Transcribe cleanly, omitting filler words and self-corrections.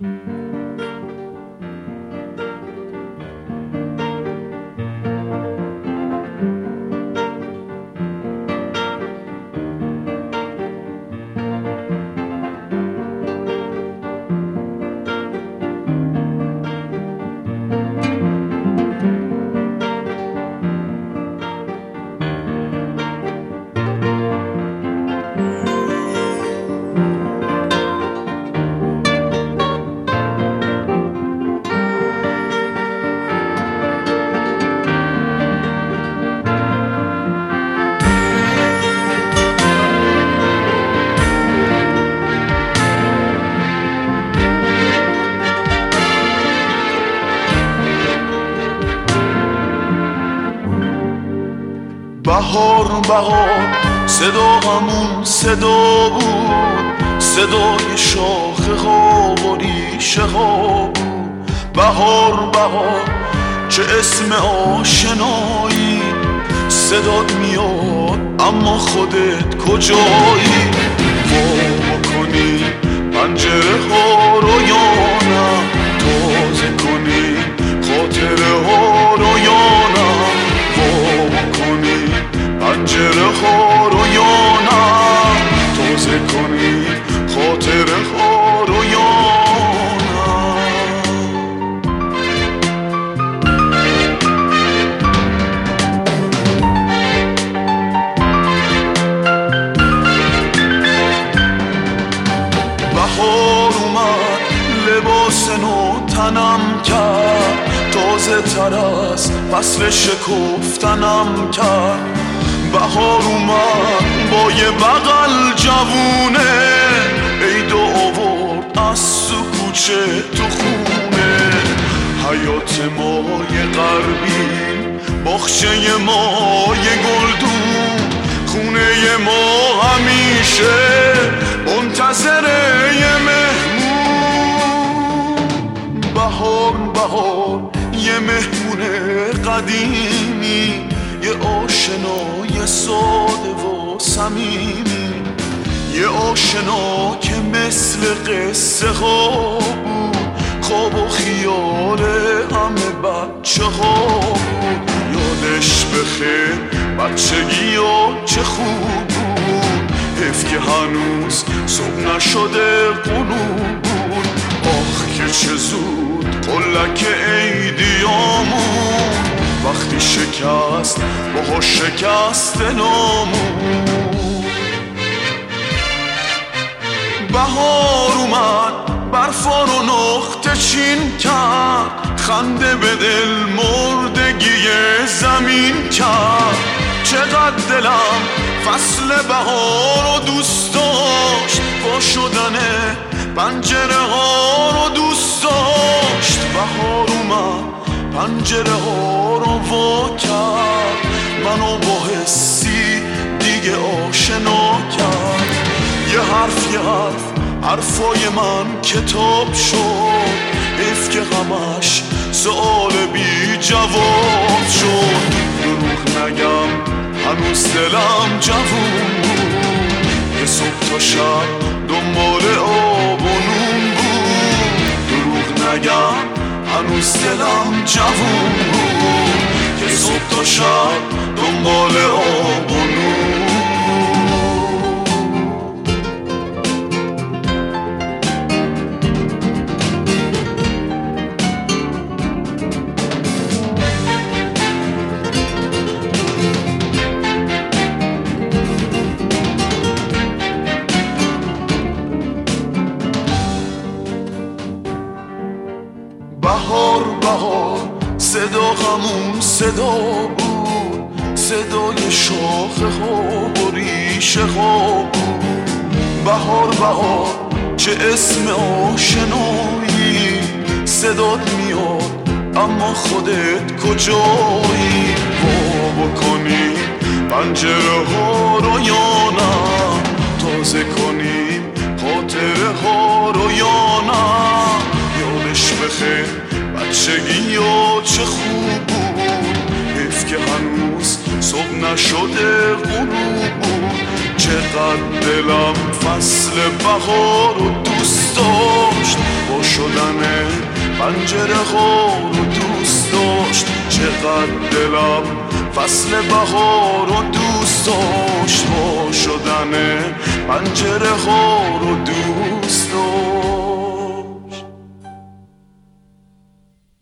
بهار بهار صداهمون صدا بود، صدای شاخه ها و ریشه ها بود. بهار بهار چه اسم آشنایی، صدات میاد اما خودت کجایی؟ وا بکنی پنجره ها رو یا نه، تازه کنی خاطره ها رو یا نه. وا بکنی پنجره ها رو یا نه، تازه کنی خاطره ها رو یا نه. بهار اومد لباس نو تنم کرد، تازه تر از فصل شکفتنم کرد. بهار اومد با یه بغل جوونه، عید آورد از تو کوچه تو خونه. حیات مای غربی، باغچه مای گلدون، خونه ما همیشه منتظر یه مهمون. بهار بهار یه مهمون قدیمی، یه آشنای ساده و صمیمی، یه آشنا که مثل قصه ها بود، خواب و خیال همه بچه ها بود. یادش بخیر بچگی ها چه خوب بود، حیف که هنوز صبح نشده غروب بود. آخ که چه زود قلک عیدیامون، وقتی شکست باها شکست نامون. بهار اومد برفا رو نقطه چین کرد، خنده به دل مردگی زمین کرد. چقدر دلم فصل بهار رو دوست داشت، با شدن پنجره ها رو دوست داشت. بهار اومد پنجره ها رو وا کرد، منو با حسی دیگه آشنا کرد. یه حرف حرفای من کتاب شد، حیف که همش سؤال بی جواب شد. دروغ نگم هنوز دلم جوون بود، یه صبح تا شب دنبال آب و نون بود. دروغ نگم هنوز دلم جوون بود، یه صبح تا شب دنبال آب و نون. بهار بهار صدا همون صدا بود، صدای شاخه ها و ریشه ها بود. بهار بهار چه اسم آشنایی، صدات میاد اما خودت کجایی؟ وا بکنی پنجره ها رو یا نه، تازه کنیم خاطره ها رو یا نه. یادش بخیر بچگی ها چه خوب بود، حیف که هنوز صبح نشده غروب بود. چقدر دلم فصل بهار رو دوست داشت، با شدن پنجره ها رو دوست داشت، چقدر دلم فصل بهار رو دوست داشت. وا شدن پنجره ها رو دوست